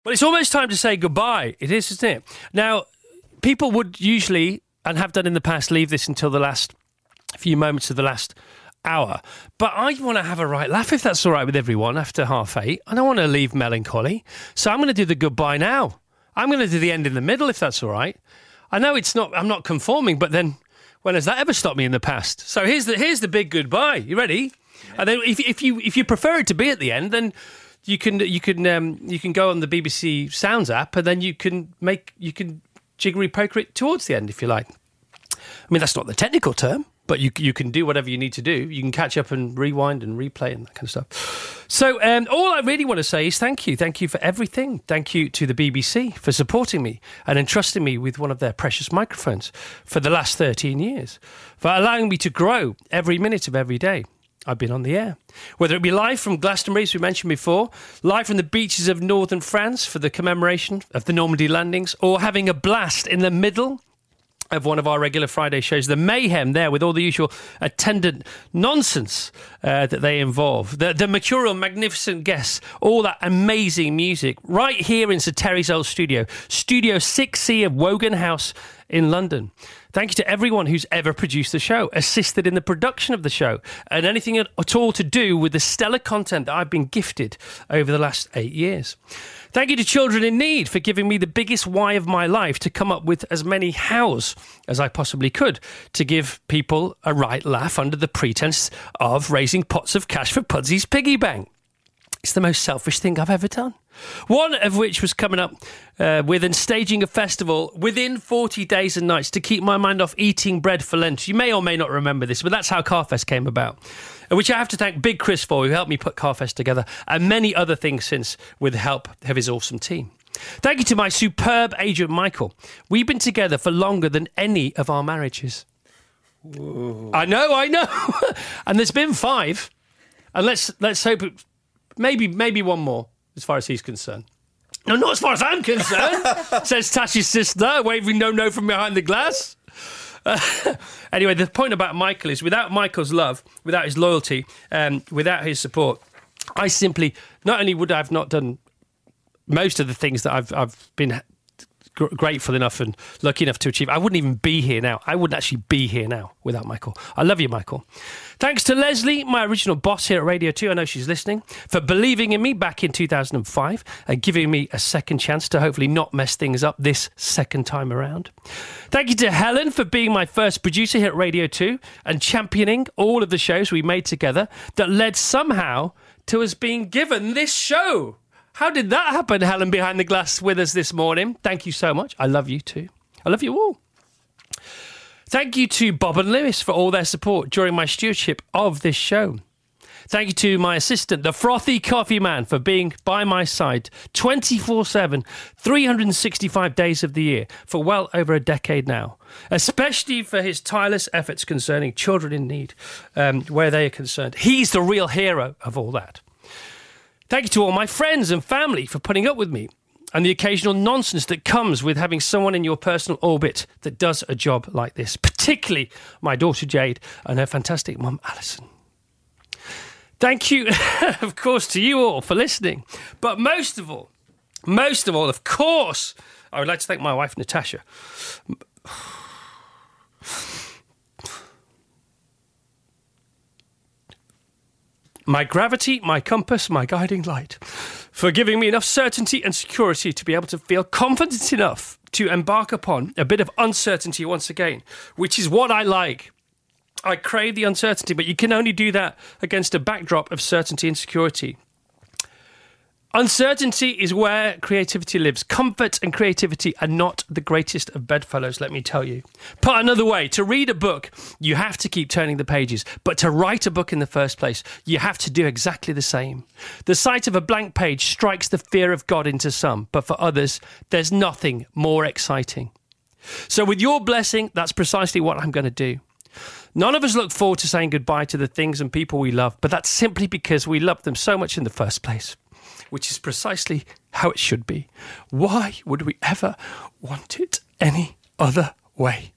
Well, it's almost time to say goodbye. It is, isn't it? Now, people would usually, and have done in the past, leave this until the last few moments of the last hour. But I want to have a right laugh, if that's all right with everyone, after 8:30. I don't want to leave melancholy. So I'm going to do the goodbye now. I'm going to do the end in the middle, if that's all right. I know I'm not conforming, but then when has that ever stopped me in the past? So here's the big goodbye. You ready? Yeah. And then if you prefer it to be at the end, then you can go on the BBC Sounds app, and then you can jiggery poker it towards the end if you like. I mean, that's not the technical term, but you can do whatever you need to do. You can catch up and rewind and replay and that kind of stuff. So all I really want to say is thank you. Thank you for everything. Thank you to the BBC for supporting me and entrusting me with one of their precious microphones for the last 13 years, for allowing me to grow every minute of every day I've been on the air. Whether it be live from Glastonbury, as we mentioned before, live from the beaches of northern France for the commemoration of the Normandy landings, or having a blast in the middle of one of our regular Friday shows, the mayhem there with all the usual attendant nonsense that they involve, the mercurial, magnificent guests, all that amazing music, right here in Sir Terry's old studio, Studio 6C of Wogan House in London. Thank you to everyone who's ever produced the show, assisted in the production of the show, and anything at all to do with the stellar content that I've been gifted over the last 8 years. Thank you to Children in Need for giving me the biggest why of my life to come up with as many hows as I possibly could to give people a right laugh under the pretense of raising pots of cash for Pudsy's piggy bank. It's the most selfish thing I've ever done. One of which was coming up with and staging a festival within 40 days and nights to keep my mind off eating bread for Lent. You may or may not remember this, but that's how Carfest came about, which I have to thank Big Chris for, who helped me put Carfest together, and many other things since with the help of his awesome team. Thank you to my superb agent, Michael. We've been together for longer than any of our marriages. Whoa. I know. And there's been 5. And let's hope maybe one more, as far as he's concerned. No, not as far as I'm concerned, says Tash's sister, waving no from behind the glass. Anyway, the point about Michael is, without Michael's love, without his loyalty, without his support, I simply, not only would I have not done most of the things that I've been grateful enough and lucky enough to achieve, I wouldn't even be here now. I wouldn't actually be here now without Michael. I love you, Michael. Thanks to Leslie, my original boss here at Radio 2, I know she's listening, for believing in me back in 2005 and giving me a second chance to hopefully not mess things up this second time around. Thank you to Helen for being my first producer here at Radio 2 and championing all of the shows we made together that led somehow to us being given this show. How did that happen, Helen, behind the glass with us this morning? Thank you so much. I love you too. I love you all. Thank you to Bob and Lewis for all their support during my stewardship of this show. Thank you to my assistant, the Frothy Coffee Man, for being by my side 24/7, 365 days of the year for well over a decade now, especially for his tireless efforts concerning children in need, where they are concerned. He's the real hero of all that. Thank you to all my friends and family for putting up with me and the occasional nonsense that comes with having someone in your personal orbit that does a job like this, particularly my daughter Jade and her fantastic mum Alison. Thank you, of course, to you all for listening. But most of all, of course, I would like to thank my wife Natasha. My gravity, my compass, my guiding light, for giving me enough certainty and security to be able to feel confident enough to embark upon a bit of uncertainty once again, which is what I like. I crave the uncertainty, but you can only do that against a backdrop of certainty and security. Uncertainty is where creativity lives. Comfort and creativity are not the greatest of bedfellows, let me tell you. Put another way, to read a book, you have to keep turning the pages. But to write a book in the first place, you have to do exactly the same. The sight of a blank page strikes the fear of God into some, but for others, there's nothing more exciting. So with your blessing, that's precisely what I'm going to do. None of us look forward to saying goodbye to the things and people we love, but that's simply because we love them so much in the first place. Which is precisely how it should be. Why would we ever want it any other way?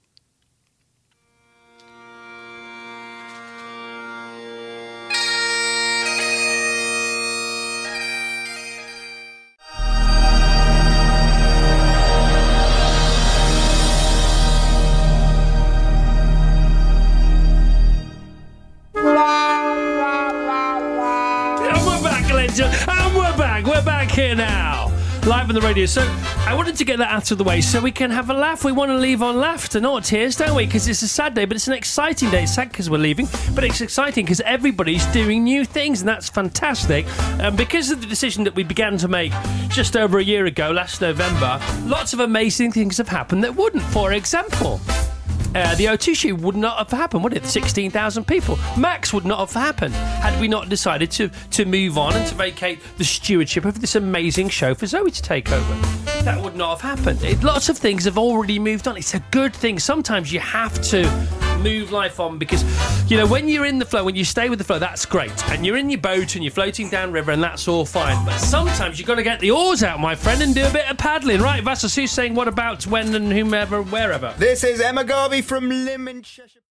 here now, live on the radio. So I wanted to get that out of the way so we can have a laugh. We want to leave on laughter, not tears, don't we? Because it's a sad day, but it's an exciting day. It's sad because we're leaving, but it's exciting because everybody's doing new things, and that's fantastic. And because of the decision that we began to make just over a year ago, last November, lots of amazing things have happened that wouldn't. For example, the O2 show would not have happened, would it? 16,000 people. Max would not have happened had we not decided to move on and to vacate the stewardship of this amazing show for Zoe to take over. That would not have happened. Lots of things have already moved on. It's a good thing. Sometimes you have to move life on because, you know, when you're in the flow, when you stay with the flow, that's great. And you're in your boat and you're floating downriver and that's all fine. But sometimes you've got to get the oars out, my friend, and do a bit of paddling. Right, Vassos, who's saying what about, when and whomever, wherever? This is Emma Garvey from Lymm in Cheshire.